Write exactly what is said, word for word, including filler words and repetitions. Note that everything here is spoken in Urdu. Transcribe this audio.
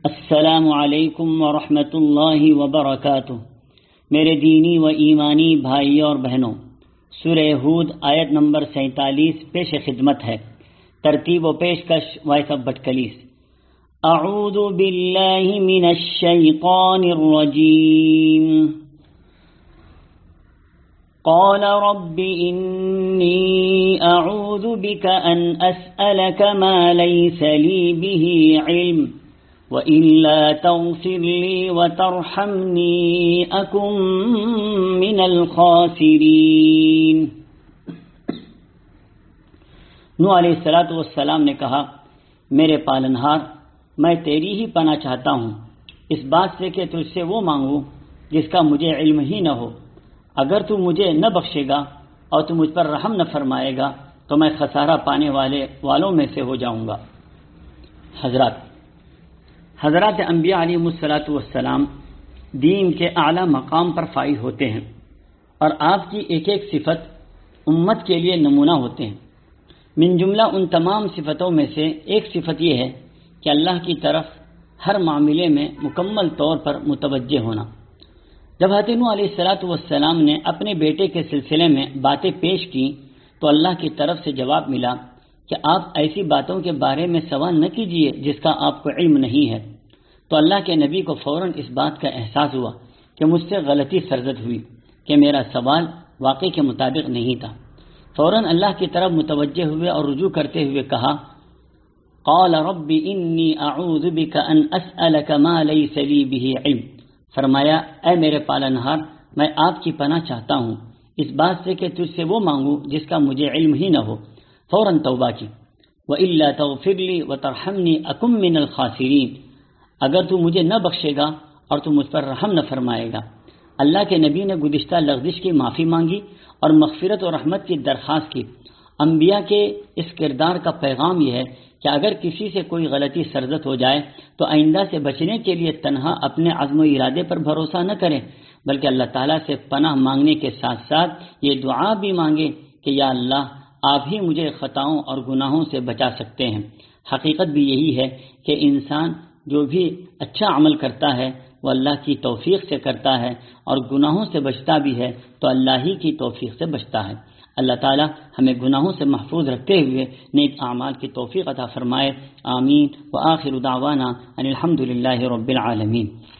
السلام علیکم ورحمۃ اللہ وبرکاتہ۔ میرے دینی و ایمانی بھائیوں اور بہنوں، سورہ ہود آیت نمبر سینتالیس پیش خدمت ہے۔ ترتیب و پیشکش وائس آف بٹکلیس۔ اعوذ باللہ من الشیطان الرجیم۔ قال رب انی اعوذ بک ان اسألک ما لیس لی به علم وَإِلَّا تَغْفِرْ لِي وَتَرْحَمْنِي أَكُنْ مِنَ الْخَاسِرِينَ۔ نوح علیہ الصلوۃ والسلام نے کہا، میرے پالنہار، میں تیری ہی پناہ چاہتا ہوں اس بات سے کہ تجھ سے وہ مانگوں جس کا مجھے علم ہی نہ ہو۔ اگر تو مجھے نہ بخشے گا اور تو مجھ پر رحم نہ فرمائے گا تو میں خسارہ پانے والے والوں میں سے ہو جاؤں گا۔ حضرات حضرات انبیاء علیہ الصلوۃ والسلام دین کے اعلیٰ مقام پر فائز ہوتے ہیں، اور آپ کی ایک ایک صفت امت کے لیے نمونہ ہوتے ہیں۔ من جملہ ان تمام صفتوں میں سے ایک صفت یہ ہے کہ اللہ کی طرف ہر معاملے میں مکمل طور پر متوجہ ہونا۔ جب حضرت نوح علیہ الصلوۃ والسلام نے اپنے بیٹے کے سلسلے میں باتیں پیش کی تو اللہ کی طرف سے جواب ملا کہ آپ ایسی باتوں کے بارے میں سوال نہ کیجیے جس کا آپ کو علم نہیں ہے۔ تو اللہ کے نبی کو فوراً اس بات کا احساس ہوا کہ مجھ سے غلطی سرزد ہوئی کہ میرا سوال واقع کے مطابق نہیں تھا۔ فوراً اللہ کی طرف متوجہ ہوئے اور رجوع کرتے ہوئے کہا، قال رب انی اعوذ بک ان اسألک ما لیس لی به علم۔ فرمایا، اے میرے پالنہار، میں آپ کی پناہ چاہتا ہوں اس بات سے کہ تجھ سے وہ مانگوں جس کا مجھے علم ہی نہ ہو۔ فوراً توبہ کی۔ وَإِلَّا تَغْفِرْ لِي وَتَرْحَمْنِي أَكُنْ مِنَ الْخَاسِرِينَ۔ اگر تو مجھے نہ بخشے گا اور تو مجھ پر رحم نہ فرمائے گا۔ اللہ کے نبی نے گزشتہ لغزش کی معافی مانگی اور مغفرت و رحمت کی درخواست کی۔ انبیاء کے اس کردار کا پیغام یہ ہے کہ اگر کسی سے کوئی غلطی سرزد ہو جائے تو آئندہ سے بچنے کے لیے تنہا اپنے عزم و ارادے پر بھروسہ نہ کریں، بلکہ اللہ تعالیٰ سے پناہ مانگنے کے ساتھ ساتھ یہ دعا بھی مانگے کہ یا اللہ، آپ ہی مجھے خطاؤں اور گناہوں سے بچا سکتے ہیں۔ حقیقت بھی یہی ہے کہ انسان جو بھی اچھا عمل کرتا ہے وہ اللہ کی توفیق سے کرتا ہے، اور گناہوں سے بچتا بھی ہے تو اللہ ہی کی توفیق سے بچتا ہے۔ اللہ تعالی ہمیں گناہوں سے محفوظ رکھتے ہوئے نیک اعمال کی توفیق عطا فرمائے۔ آمین۔ وآخر دعوانا ان الحمد للہ رب العالمین۔